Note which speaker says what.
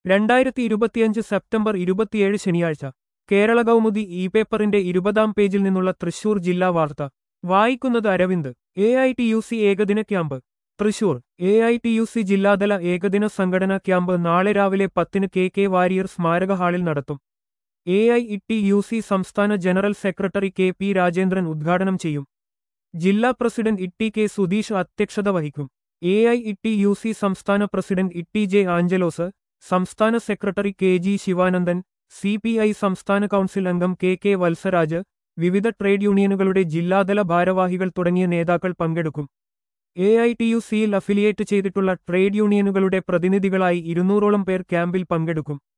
Speaker 1: 2025 September 27 ശനിയാഴ്ച Kerala Kaumudi E പേപ്പറിന്റെ 20-ാം പേജിൽ നിന്നുള്ള തൃശൂർ ജില്ലാ വാർത്ത വായിക്കുന്നത് അരവിന്ദ്. AITUC ഏകദിന ക്യാമ്പ് തൃശൂർ. AITUC ജില്ലാതല ഏകദിന സംഘടനാ ക്യാമ്പ് നാളെ രാവിലെ 10-ന് KK വാരിയർ സ്മാരക ഹാളിൽ നടത്തും. AITUC സംസ്ഥാന ജനറൽ സെക്രട്ടറി KP രാജേന്ദ്രൻ ഉദ്ഘാടനം ചെയ്യും. ജില്ലാ പ്രസിഡന്റ് ITK സുധീഷ് അധ്യക്ഷത വഹിക്കും. AITUC സംസ്ഥാന പ്രസിഡന്റ് ITJ ആഞ്ചലോസ്, സംസ്ഥാന സെക്രട്ടറി KG ശിവാനന്ദൻ, CPI സംസ്ഥാന കൗൺസിൽ അംഗം KK വത്സരാജ്, വിവിധ ട്രേഡ് യൂണിയനുകളുടെ ജില്ലാതല ഭാരവാഹികൾ തുടങ്ങിയ നേതാക്കൾ പങ്കെടുക്കും. AITUCയിൽ അഫിലിയേറ്റ് ചെയ്തിട്ടുള്ള ട്രേഡ് യൂണിയനുകളുടെ പ്രതിനിധികളായി 200-ഓളം പേർ ക്യാമ്പിൽ പങ്കെടുക്കും.